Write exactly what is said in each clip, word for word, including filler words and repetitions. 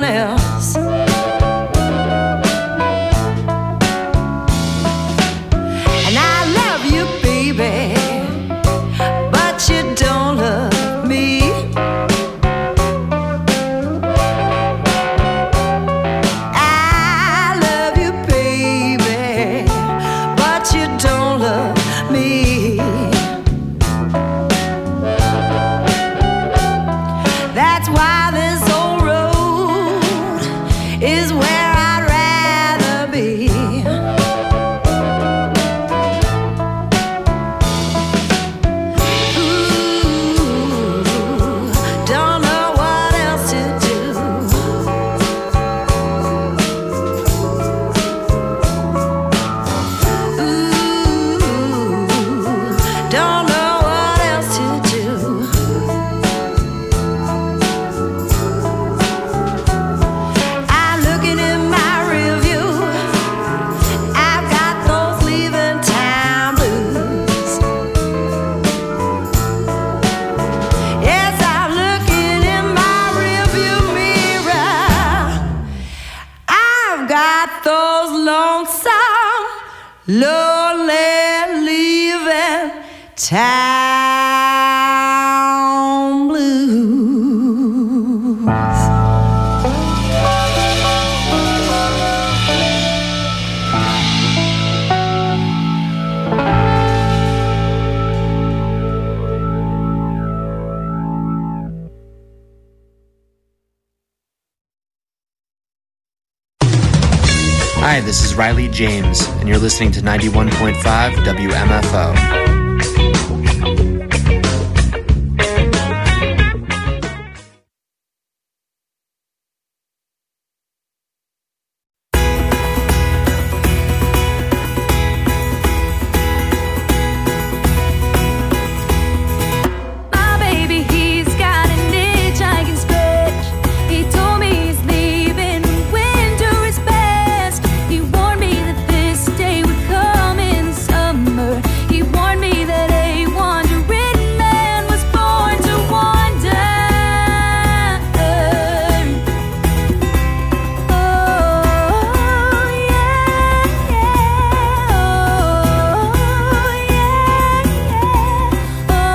someone else. And I love you, baby, but you don't love me. I love you, baby, but you don't love me. That's why this old road is where I'd rather be. Ooh, don't know what else to do. Ooh, don't know what else to do. I'm looking in my rearview. I've got those leaving town blues. Yes, I'm looking in my rearview mirror. I've got those lonesome, lonely leaving town blues. Hi, this is Riley James, and you're listening to ninety-one point five W M F O. My baby, he's got an itch I can scratch. He told me he's leaving when winter is past. He warned me that this day would come in summer. He warned me that a wandering man was born to wander. Oh, yeah, yeah. Oh, yeah, yeah. Oh,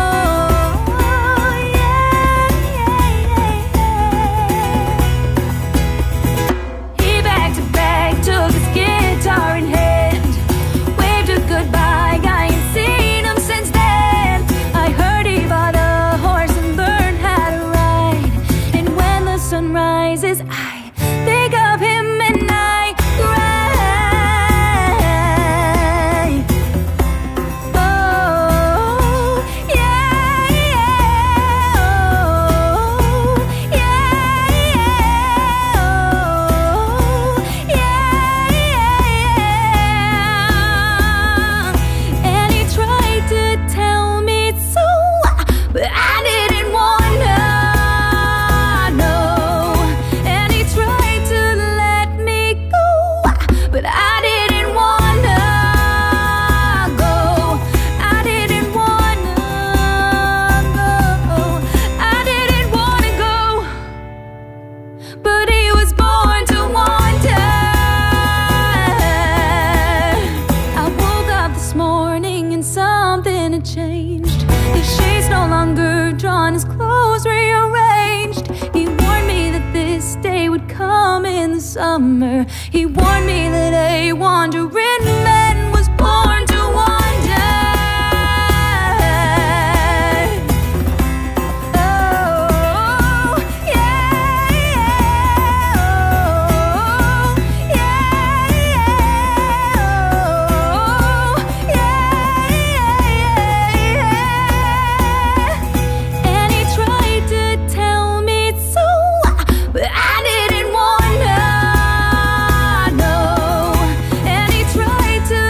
yeah, yeah. He backed to back, took his guitar in hand, waved a goodbye. I ain't seen him since then. I heard he bought a horse and learned how to ride. And when the sun rises, I think of him and I cry. Oh, yeah, yeah. Oh, yeah, yeah. Oh, yeah, yeah. And he tried to tell me so, but I didn't wanna know. And he tried to let me go, but I didn't wanna go. I didn't wanna go. I didn't wanna go, but he was born to wander. I woke up this morning and something had changed. His shades no longer drawn, his clothes rearranged. He warned me that this day would come in the summer. He warned me that a wandering man was born to wander. Oh, yeah, yeah. Oh, yeah, yeah. Oh, yeah, yeah. And he tried to tell me so, but I didn't wanna know. And he tried to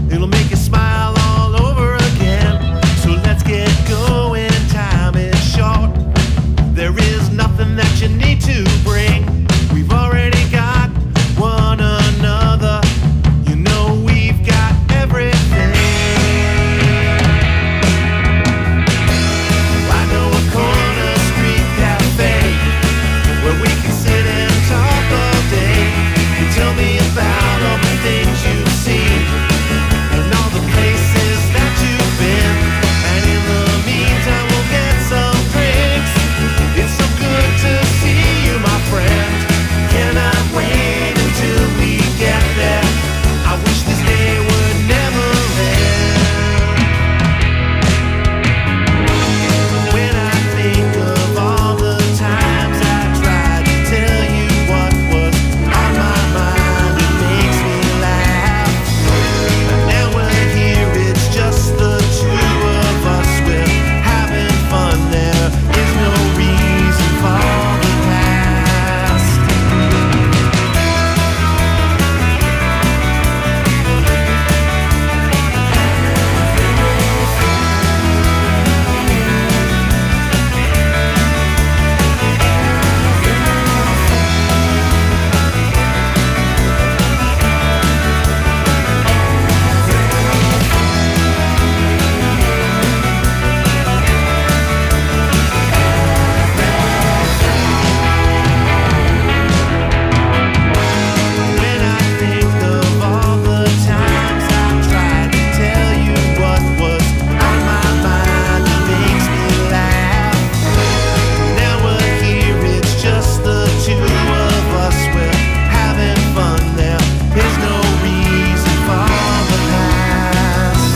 It'll make you smile all over again. So let's get going, time is short. There is nothing that you need to bring. We've already got one another. You know we've got everything. I know a corner street cafe where we can sit and talk all day. You tell me about all the things you've seen and all the places that you've been. And in the meantime we'll get some drinks. It's so good to see you, my friend. Cannot wait until we get there. I wish this day would never end. When I think of all the times I tried to tell you what was on my mind, it makes me laugh. Now we're here, it's just the two of us. We're having fun, there is no reason for the past. When I think of all the times I've tried to tell you what was on my mind, it makes me laugh. Now we're here, it's just the two of us. We're having fun, there is no reason for the past.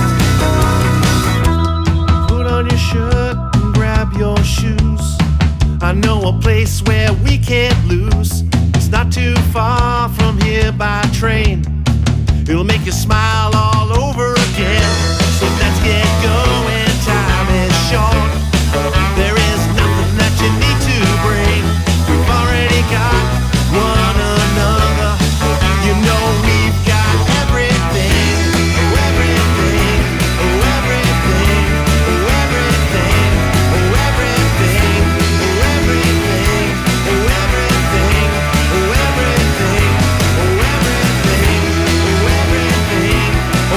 Put on your shirt and grab your shoes. I know a place where we can't lose. It's not too far from here by train. It'll make you smile all over again. So let's get going, time is short. There is nothing that you need to bring. We've already got one another. You know we've got everything. Oh, everything. Oh, everything. Oh, everything. Oh, everything. Oh, everything. Oh, everything. Oh, everything. Oh, everything. Oh, everything.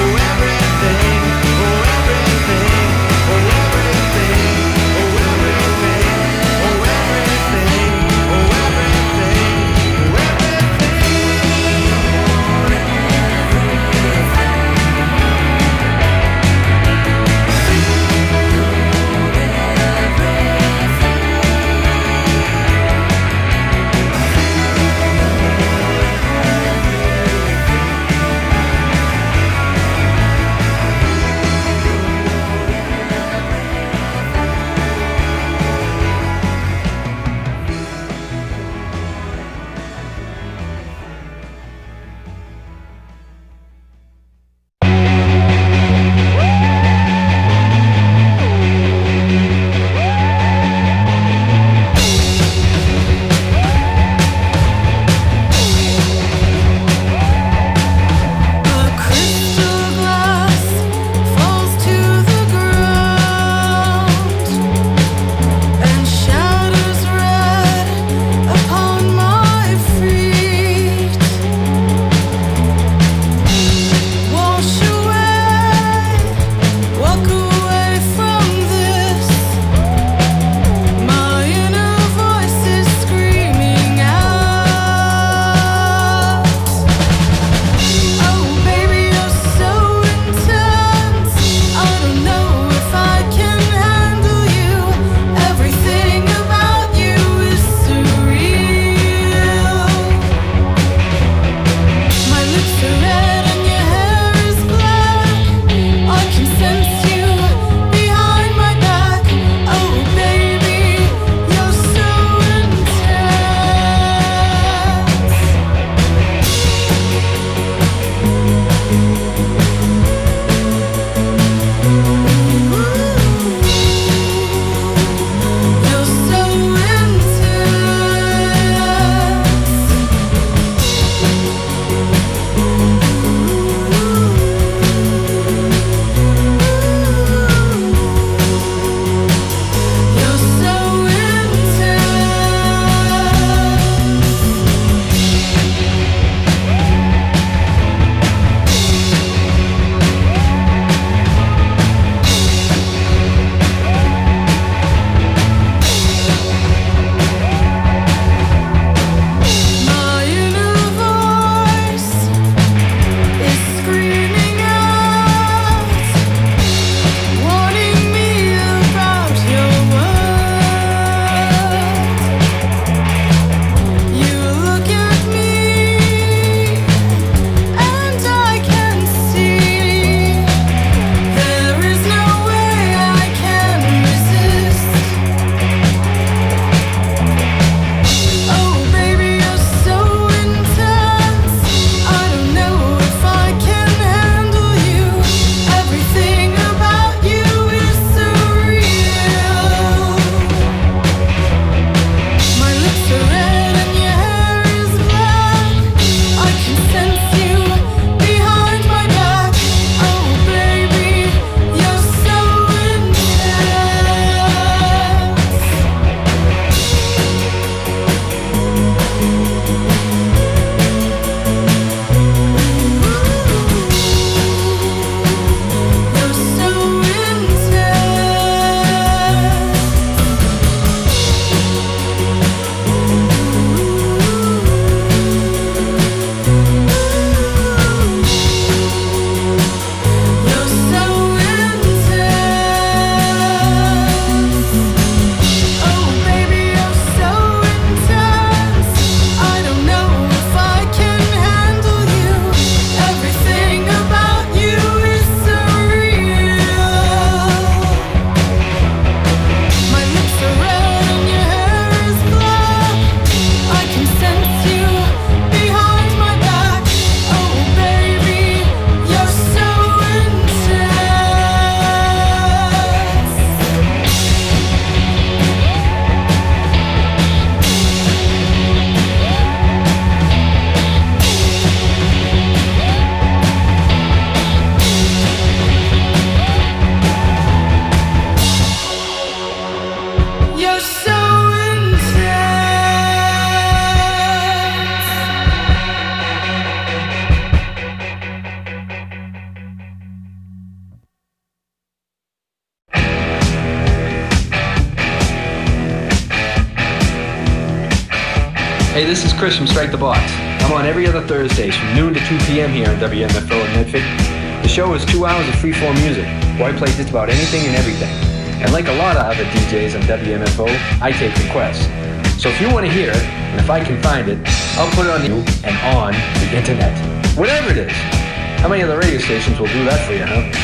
Hey, this is Chris from Strike the Box. I'm on every other Thursdays from noon to two p.m. here on W M F O in Medford. The show is two hours of free-form music, where I play just about anything and everything. And like a lot of other D Js on W M F O, I take requests. So if you want to hear it, and if I can find it, I'll put it on you and on the internet. Whatever it is. How many other radio stations will do that for you, huh?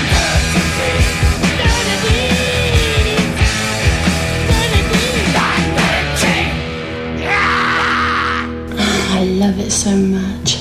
I love it so much.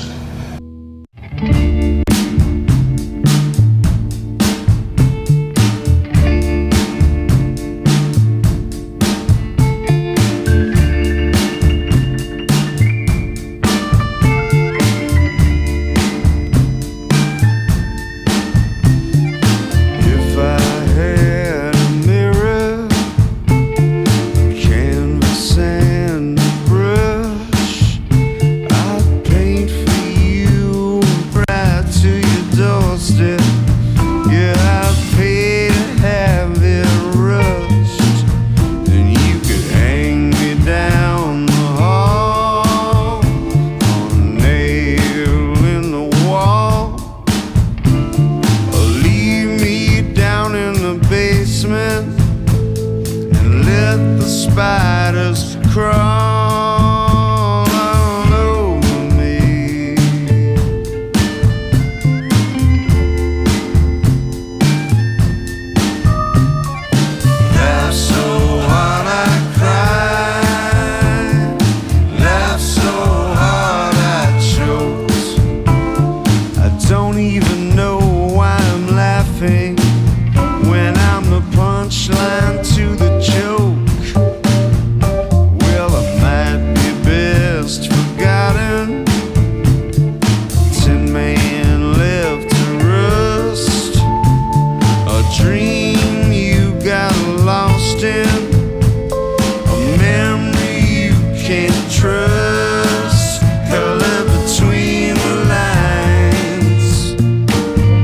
Trust, color between the lines.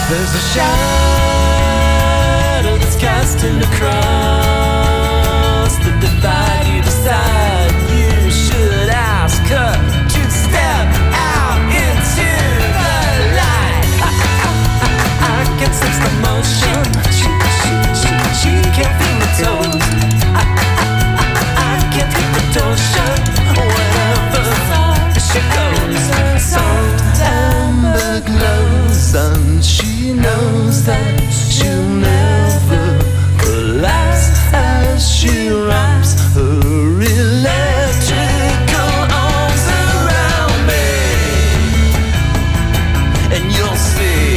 There's a shadow that's casting across the divide. You decide you should ask her to step out into the light. I, I, I, I can sense the motion. She, she, she, she can't feel the toes. I, I, I, I can't keep the door shut whenever she goes. Soft amber glows, and she knows that she'll never collapse as she wraps her electrical arms around me. And you'll see,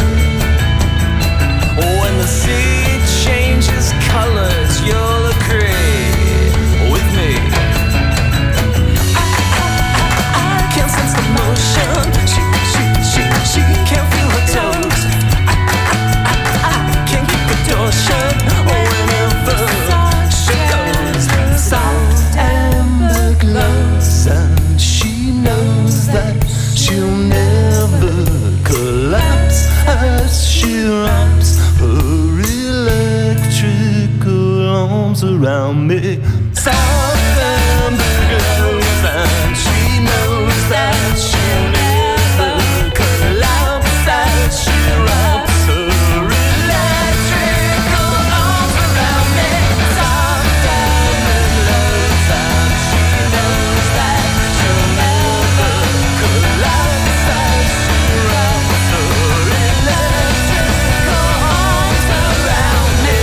when the sea changes colors, you'll agree with me. I, I, I, I can't sense the motion. She, she, she, she can't feel her toes. I, I, I, I can't keep the door shut whenever she goes. Soft amber glows, and she knows that she'll never collapse as she wraps her electrical arms around me. Soft amber glows, and she knows that she'll never collapse as she wraps her electrical arms around me. Soft amber glows, and she knows that she'll never collapse as she wraps her electrical arms around me.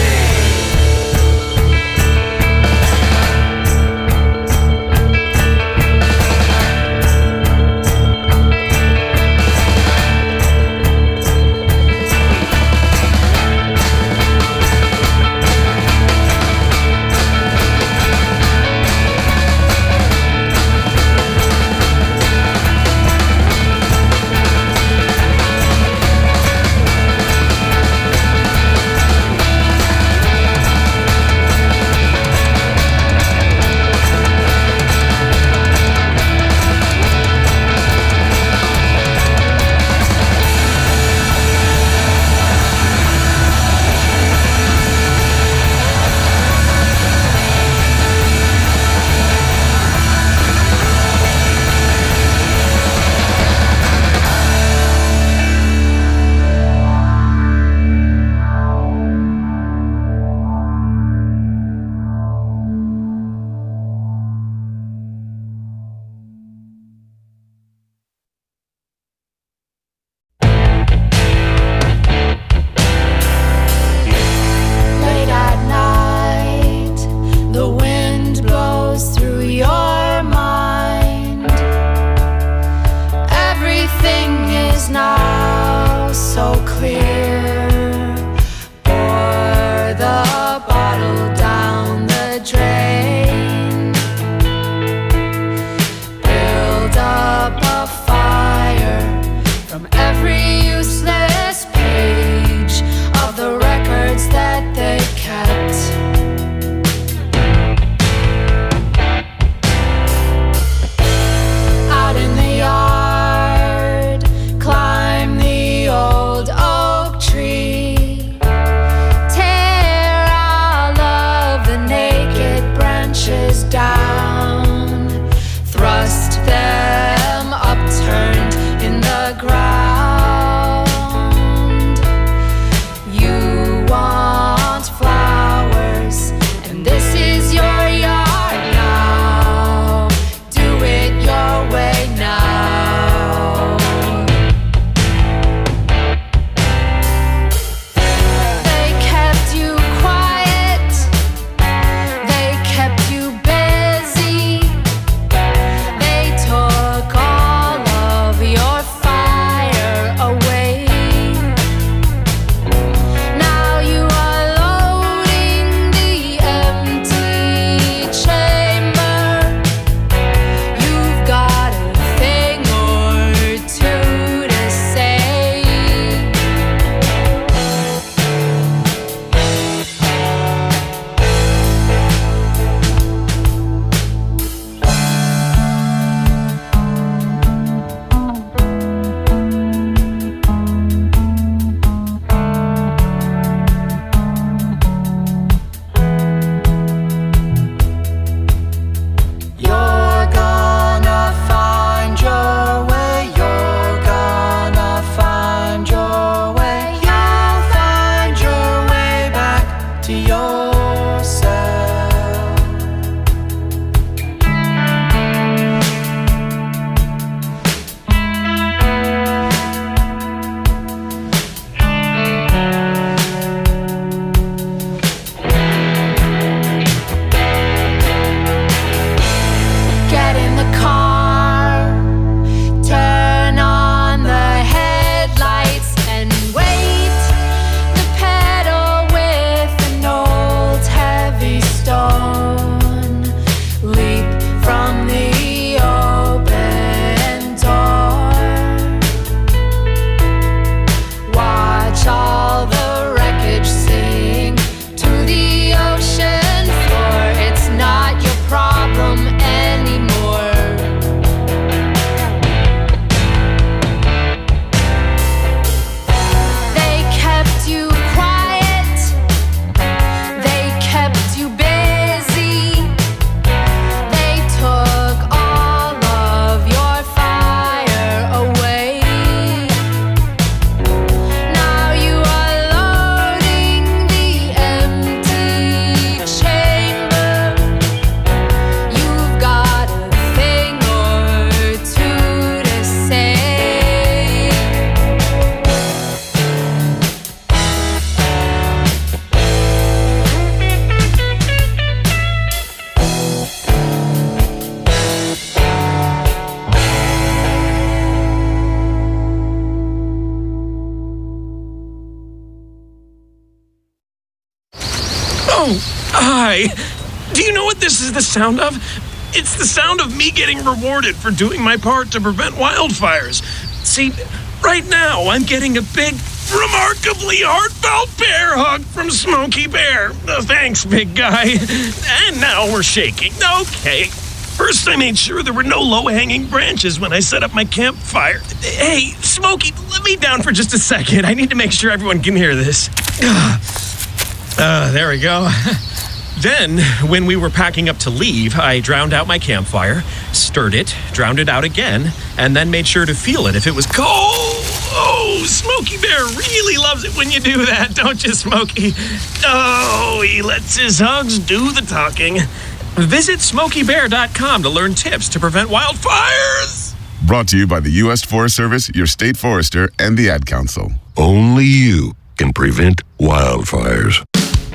Late at night, the wind blows through your mind. Everything is now so clear. Pour the bottle down the drain. Build up a fire from every useless page of the records that they kept. Out in the yard, climb the old oak tree. Oh, hi. Do you know what this is the sound of? It's the sound of me getting rewarded for doing my part to prevent wildfires. See, right now I'm getting a big, remarkably heartfelt bear hug from Smokey Bear. Uh, thanks, big guy. And now we're shaking. Okay. First, I made sure there were no low-hanging branches when I set up my campfire. Hey, Smokey, let me down for just a second. I need to make sure everyone can hear this. Uh, there we go. Then, when we were packing up to leave, I drowned out my campfire, stirred it, drowned it out again, and then made sure to feel it if it was cold. Oh, Smokey Bear really loves it when you do that, don't you, Smokey? Oh, he lets his hugs do the talking. Visit smokey bear dot com to learn tips to prevent wildfires. Brought to you by the U S Forest Service, your state forester, and the Ad Council. Only you can prevent wildfires.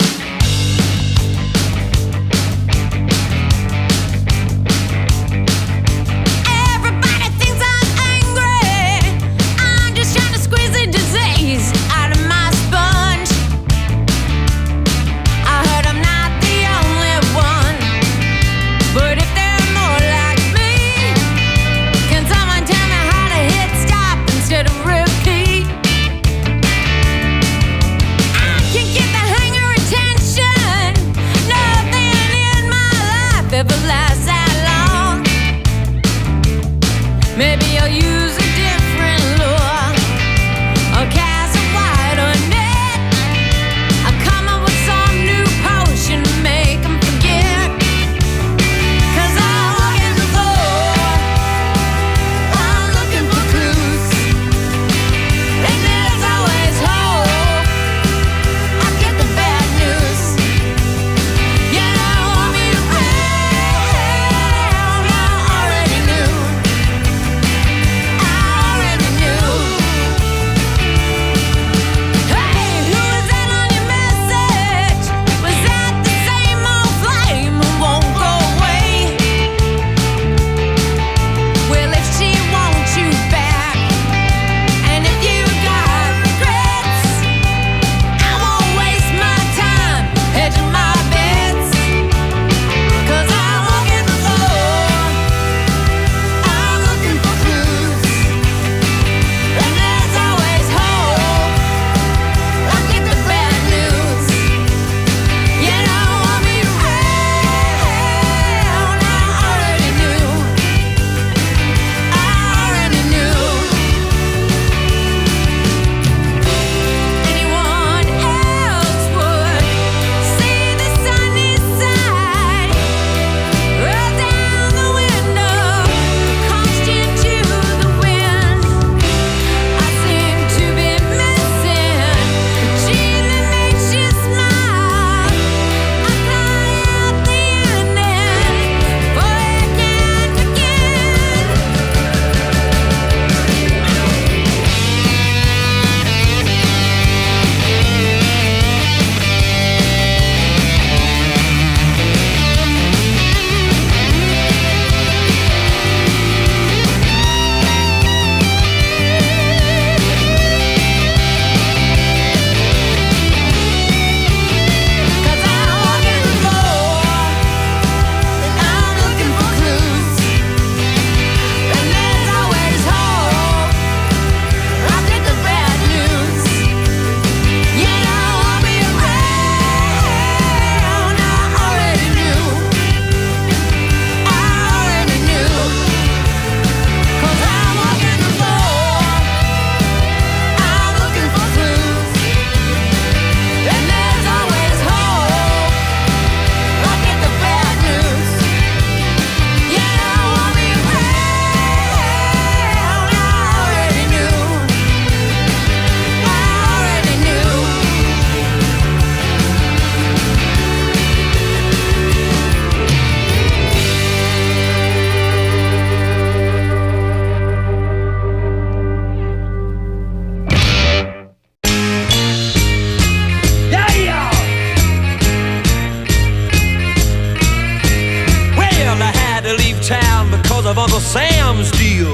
of Uncle Sam's deal.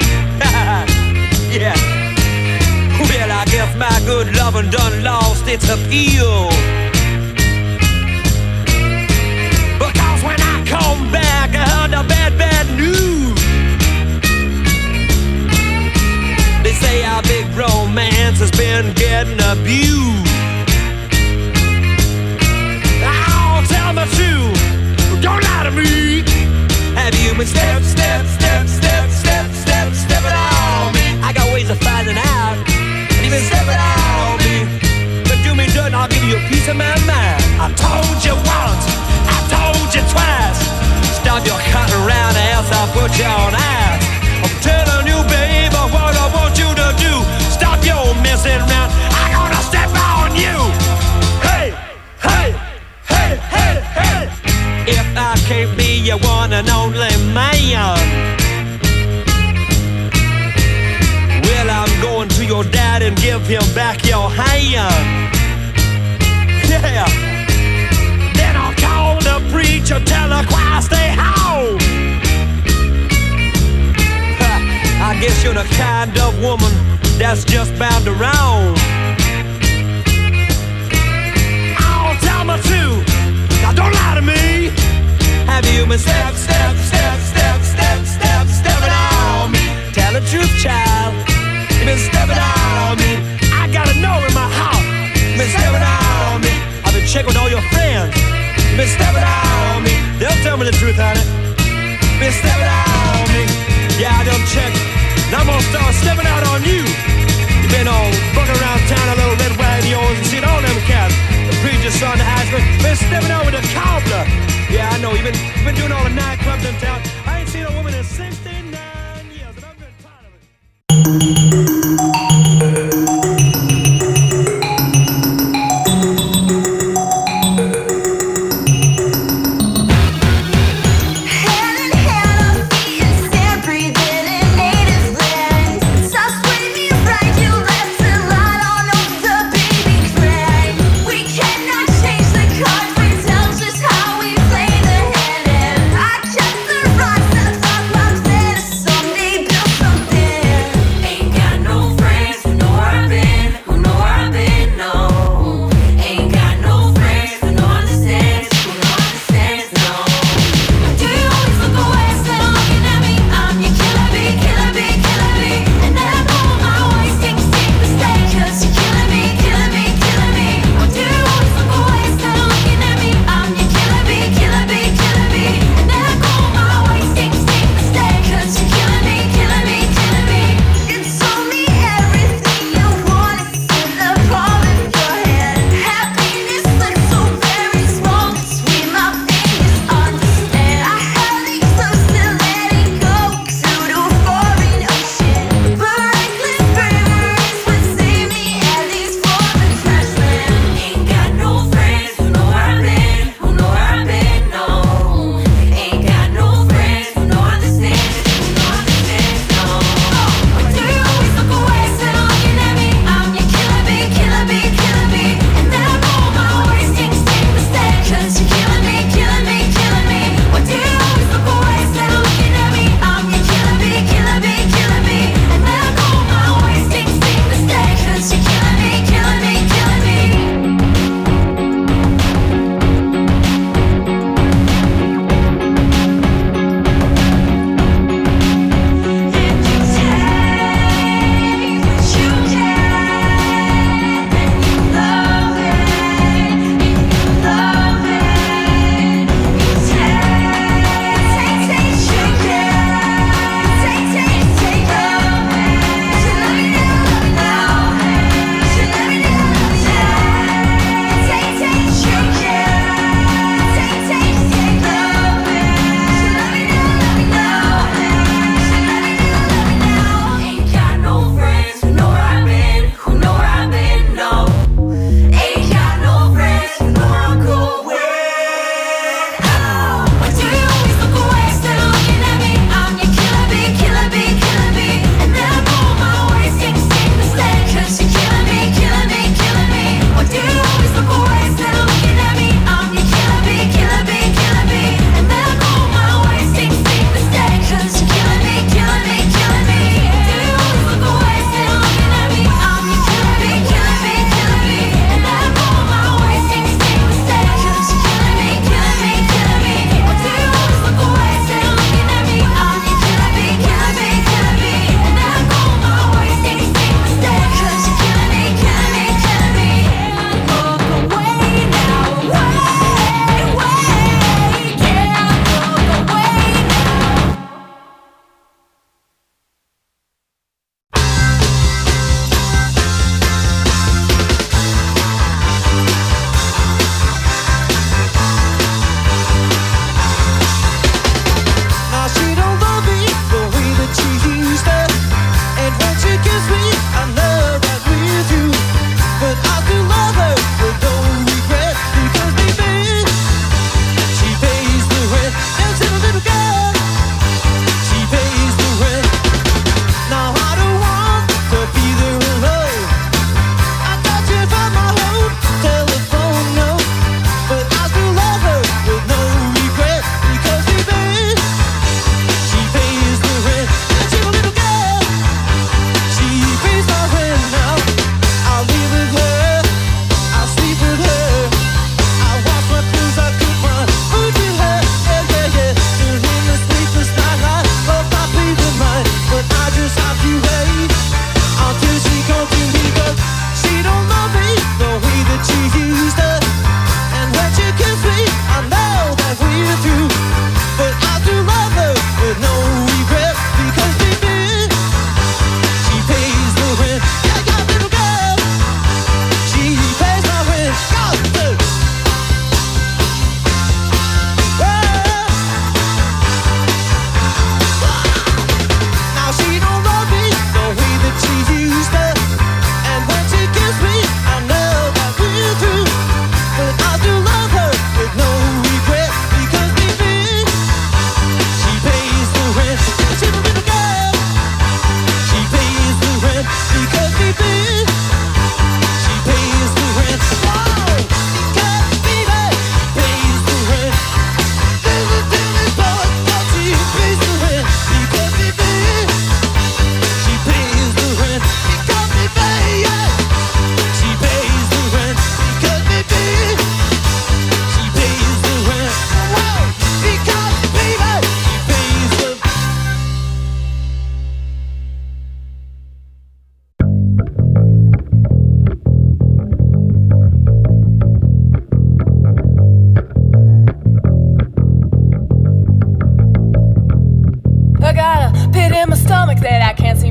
Yeah. Well, I guess my good lovin' done lost its appeal. a bad, bad news. They say our big romance has been getting abused. Oh, tell me true, don't lie to me. Have you been step, step, step, step, step, step, stepping on me? I got ways of finding out. And you've been stepping on me. But do me dirt and I'll give you a piece of my mind. I told you once, I told you twice. Stop your cutting around or else I'll put you on ice. I'm telling you, baby, what I want you to do. Stop your messing around, I'm gonna step on you. Hey, hey, hey, hey, hey. If I can't be your one and only man, well, I'm going to your dad and give him back your hand. Yeah. Then I'll call the preacher, tell the choir stay home. I guess you're the kind of woman that's just bound to roam. Oh, tell me too, now don't lie to me. Have you been step, step, step, step, step, step, stepping on me? Tell the truth, child, you've been stepping on me. I gotta know in my heart, you've been stepping on me. I've been checking with all your friends, you've been stepping on me. They'll tell me the truth, honey, you've been stepping on me. Yeah, I done checked, now I'm gonna start stepping out on you. You've been all bugging around town, a little red wagon yours, and seen all them cats. The preacher's son, the Ashman, been stepping out with a cobbler. Yeah, I know, you've been, you've been doing all the nightclubs in town. I ain't seen a woman in sixty-nine years, and I've been tired of it. Hand in hand, our feet in sand, breathing in native land. So sweet,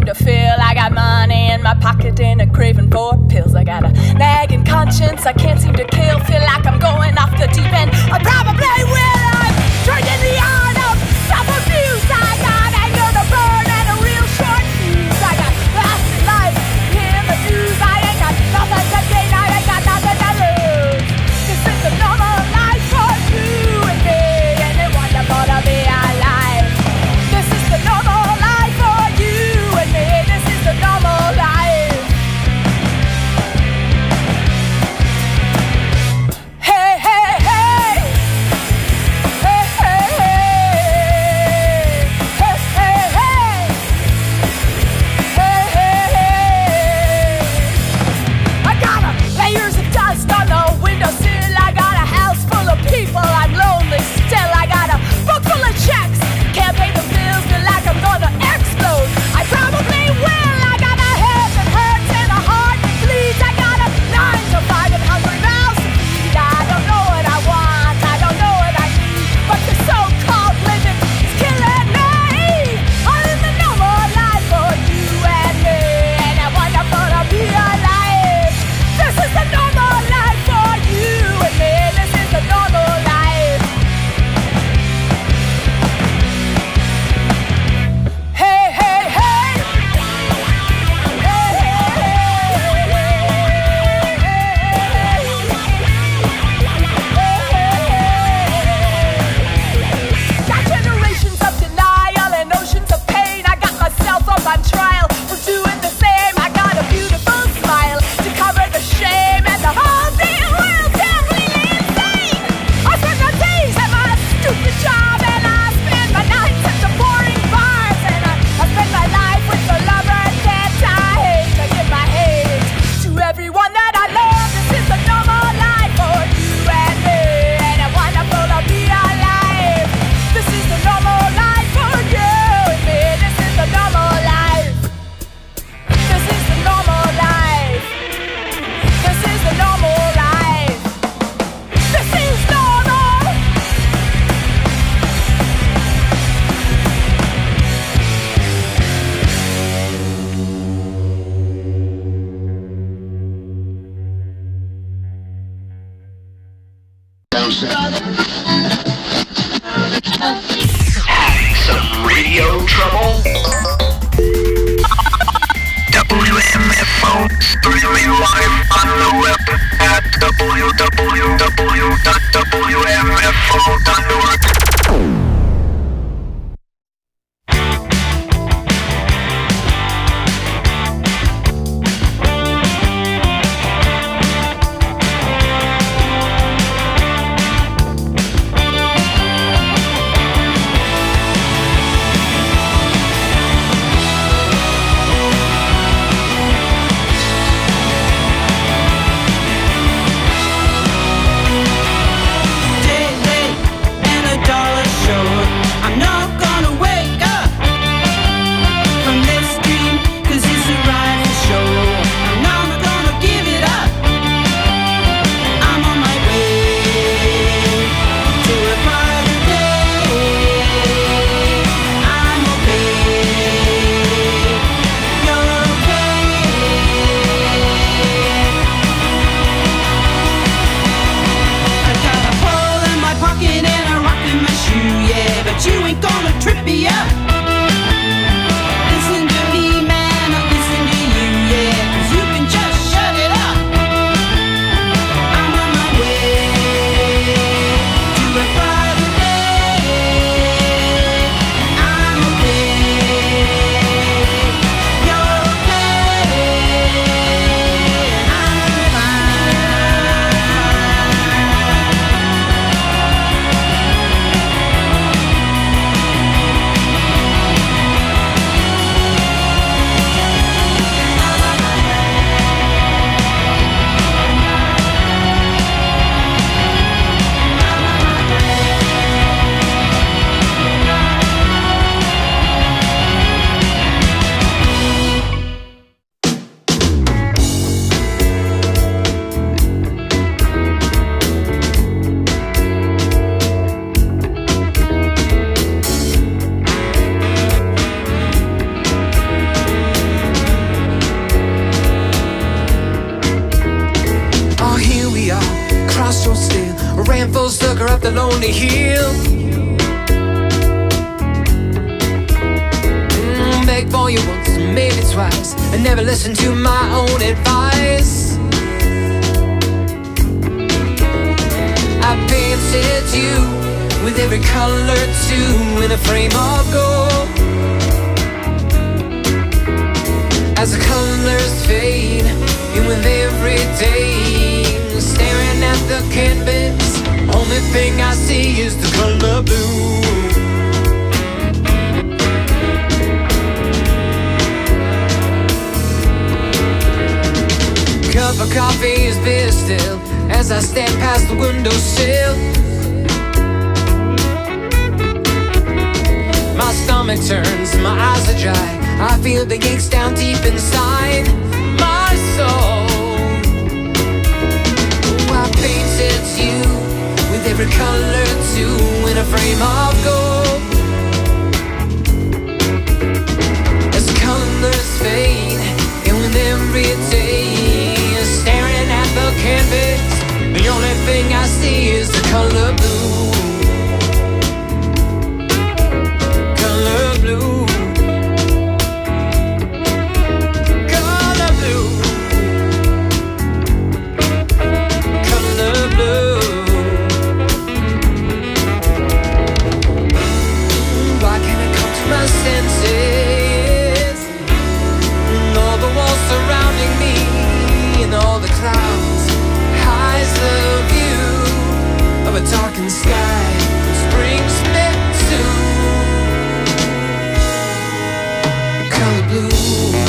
to feel. I got money in my pocket and a craving for pills. I got a nagging conscience I can't seem to kill. Feel like I'm going off the deep end. I probably will. I'm drinking the art of self-abuse. I got anger to burn and a real short fuse. I got past life in the news. I ain't got nothing to gain. I ain't got nothing to lose. This is the normal life for you and me, and it's wonderful to be alive. This is the normal life for you and me. This is the normal life. Hey, hey, hey. Hey, hey, hey. Hey, hey, hey. Hey, hey, hey. I got a layers of dust on the windowsill. I got a house full of people. I'm lonely still. I got a book full of checks. Can't pay the bills. Feel like I'm gonna explode. I probably will. I got a head that hurts and a heart that bleeds. I got a nine to five and hungry mouths to feed. I don't know what I want. I don't know what I need. But the so-called living is killing me. I'm in the normal life for you and me, and I'm wonderful to be alive. This is the normal life for you and me. This is the normal life. Hey, hey, hey. Hey, got generations of denial and oceans of pain. I got myself up on trial for doing the same. I got a beautiful smile to cover the shame, and the whole damn world's completely insane. I spend my days at my stupid job, and I spend my nights at the boring bars, and I, I spend my life with the lover that I hate. I give my hate to everyone that I love. This is the normal life for you and me, and it's wonderful to be alive. This is the normal life for you and me. This is the normal life. This is the normal life. This is the normal life. This is normal. Some radio trouble? W M F O streaming live on the web at w w w dot w m f o dot org. ran full sucker up the lonely hill. Mm, begged for you once, maybe twice, and never listened to my own advice. I painted you with every color too in a frame of gold. As the colors fade, and with every day, staring at the canvas, only thing I see is the color blue. Cup of coffee is bitter still as I step past the windowsill. My stomach turns, my eyes are dry, I feel the aches down deep inside my soul. I painted you with every color too in a frame of gold. As the colors fade, and with every day, staring at the canvas, the only thing I see is the color blue. Color blue. Color blue. Color blue. Why can't I come to my senses? And all the walls surrounding me, and all the clouds hides the view of a darkened sky, which brings me to color blue.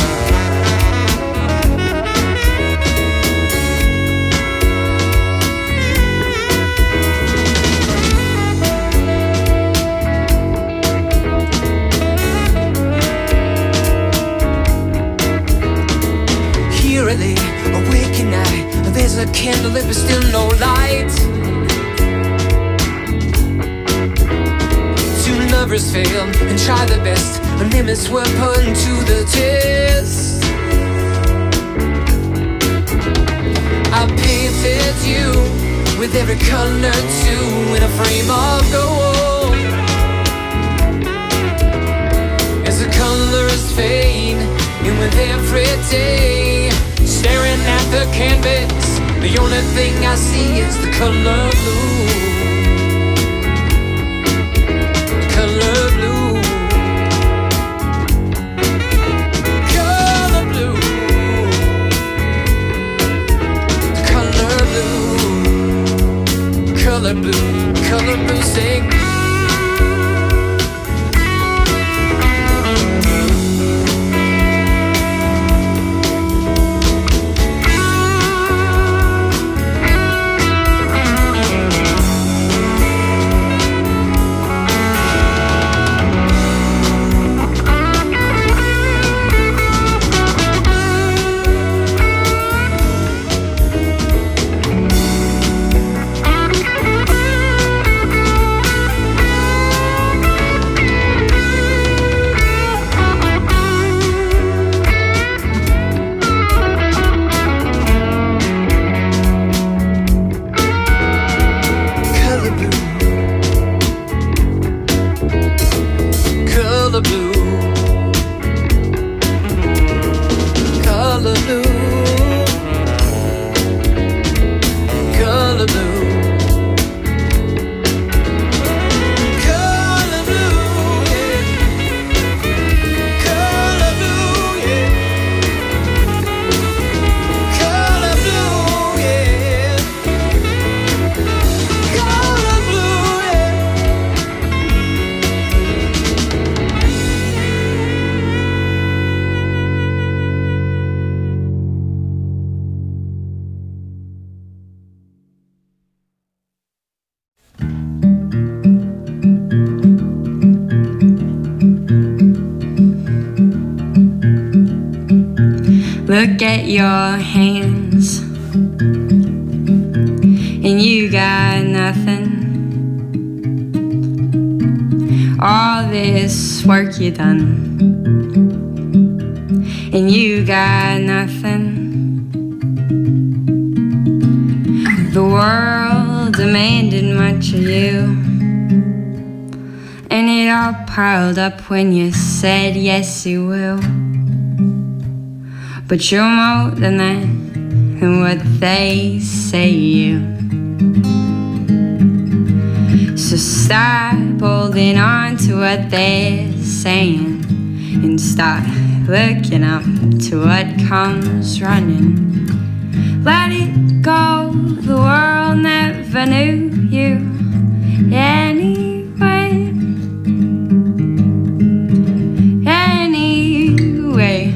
Here I lay, awake at night. There's a candle lit but still no light. Two lovers fail and try their best, limits were put to the test. I painted you with every color too in a frame of gold. As the colors fade, and with every day, staring at the canvas, the only thing I see is the color blue. Color blue. Color blue. Color blue. Color blue. Color blue. Sing. Look at your hands, and you got nothing. All this work you done, and you got nothing. The world demands demanded much of you, and it all piled up when you said yes you will. But you're more than that, and what they say you. So stop holding on to what they're saying and start looking up to what comes running. Let it go, the world never knew you anyway. Anyway.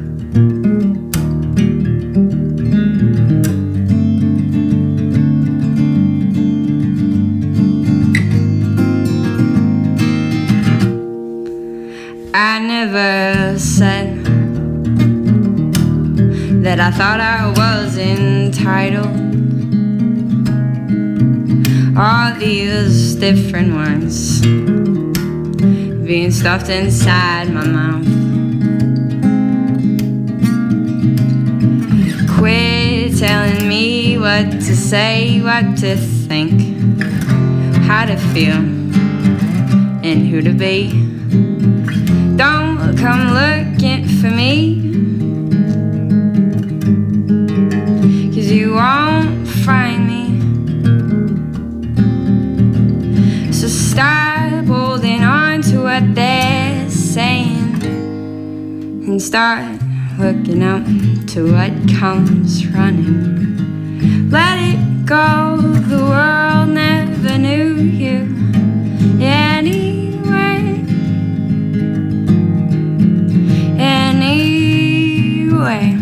I never said that I thought I was entitled. All these different words being stuffed inside my mouth. Quit telling me what to say, what to think, how to feel, and who to be. Don't come looking for me, 'cause you won't find me. So stop holding on to what they're saying and start looking up to what comes running. Let it go, the world never knew you anyway. Anyway.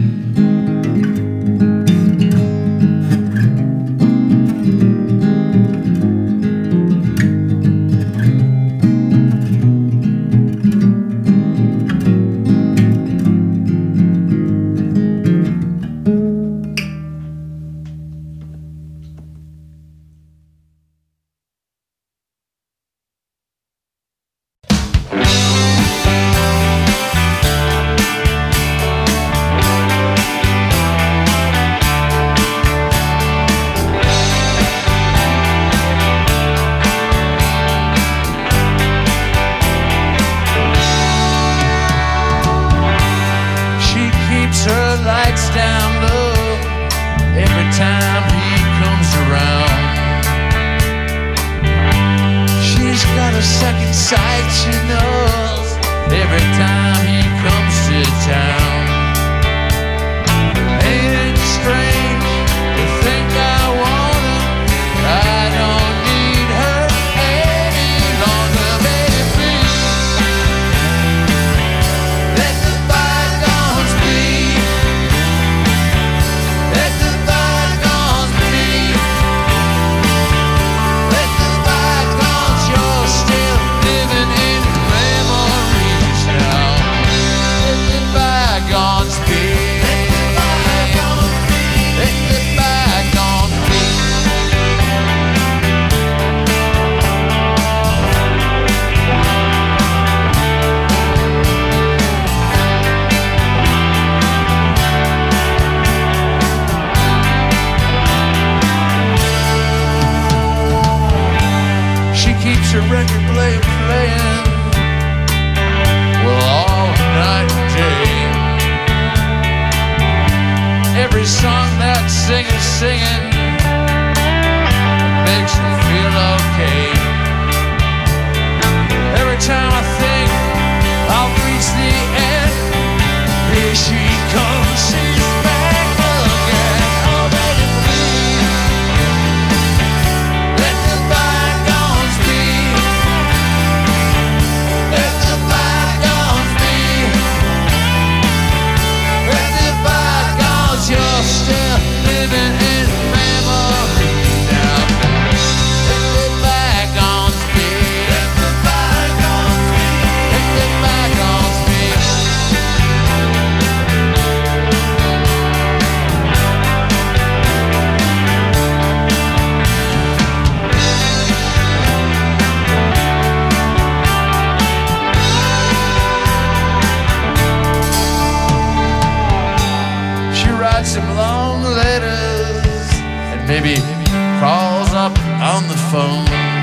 up on the phone.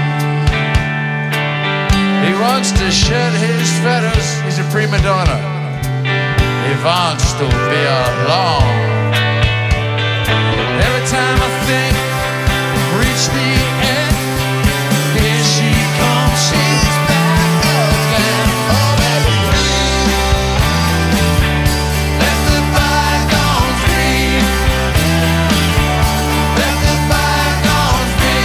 He wants to shed his feathers. He's a prima donna. He wants to be alone. Every time I think reach the end, here she comes, she's back again. Oh baby, let the bygones be. Let the bygones be.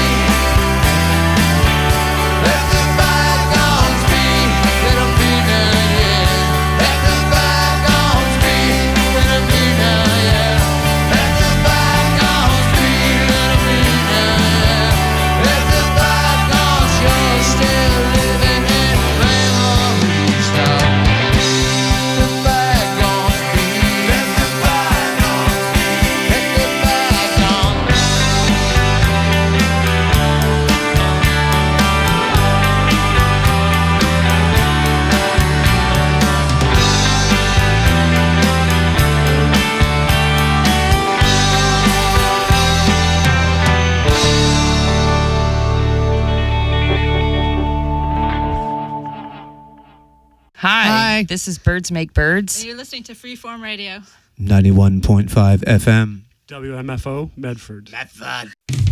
Let the bygones be. Let them be now, yeah. Let the bygones be. Let them be now, yeah. Let the bygones be. Let them be now, yeah. Let the bygones, you're still living in memories now. The bygones be. Let the bygones be. Let the bygones. Hi, this is Birds Make Birds. And you're listening to Freeform Radio. ninety-one point five F M. W M F O, Medford. Medford.